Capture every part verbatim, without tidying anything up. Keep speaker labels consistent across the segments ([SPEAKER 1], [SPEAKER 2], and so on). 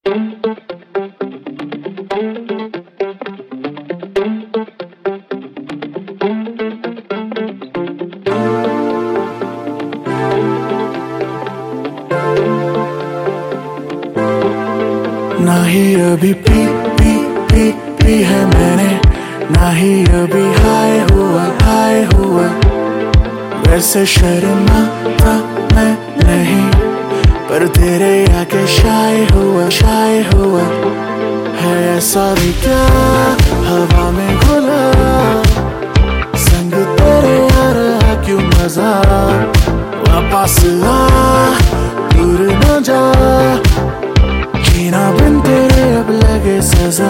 [SPEAKER 1] ना ही अभी P P P P है मैंने, ना ही अभी हाय हुआ हाय हुआ। वैसे शर्माता मैं नहीं, पर तेरे आके शाय हुआ शाय हुआ। है ऐसा भी क्या हवा में घुला, संग तेरे यार क्यों मजा। वापस आ दूर न जा, जीना बिन तेरे अब लगे सजा।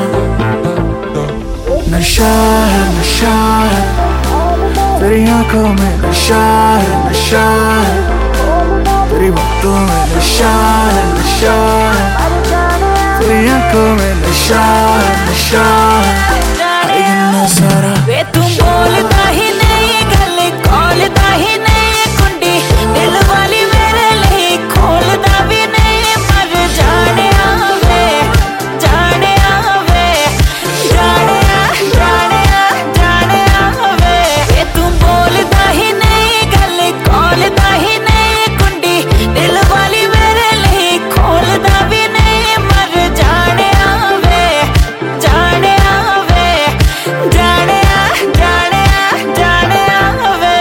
[SPEAKER 1] नशा है नशा है तेरी आंखों में, नशा है नशा है तेरी बातों में, नशा है नशा है तेरी आंखों में, नशा है नशा है इतना सारा।
[SPEAKER 2] वे तुम बोलता ही नहीं, गले खोलता ही नहीं, कुंडी दिल वाली मेरे लिए खोलता भी नहीं। मर जाने आवे जाने आवे जाने आ जाने आ जाने आवे। वे तुम बोलता ही नहीं, गले खोलता ही नहीं, कुंडी दिल वाली मेरे लिए खोलता भी नहीं। मर जाने आवे जाने आवे जाने आ जाने आ जाने आवे।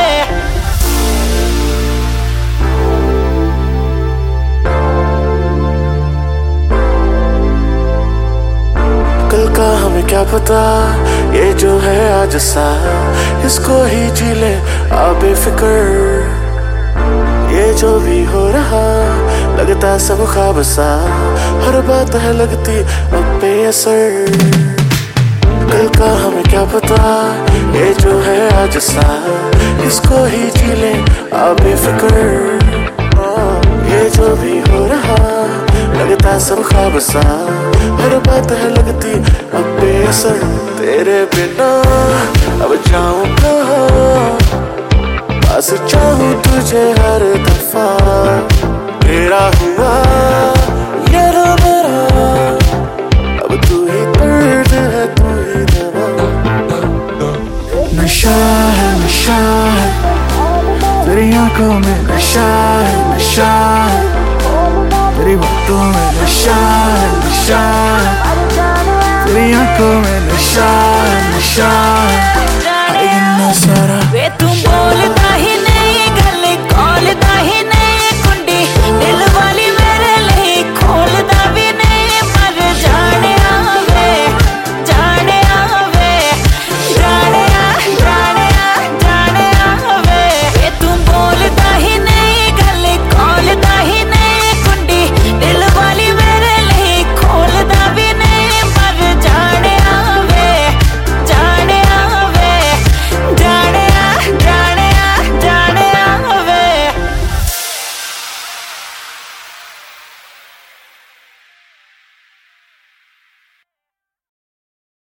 [SPEAKER 1] कल का हमें क्या पता, ये जो है आज सा इसको ही जी ले आ बेफिक्र। ये जो भी हो रहा लगता सब ख्वाब सा, हर बात है लगती अब बेअसर। कल का हमें क्या पता, ये जो है आज सा इसको ही जी ले आ बेफिक्र। ये जो भी हो रहा लगता सब ख्वाब सा, हर बात है लगती अब बेअसर। तेरे बिना अब जाऊं कहाँ, बस चाहूं तुझे हर दफा। तेरा हुआ ये रो मेरा, अब तू ही दर्द है तू ही दवा। नशा है नशा है तेरी आंखों में, नशा है नशा है तेरी बातों में, नशा है नशा है तेरी आंखों में, नशा है नशा।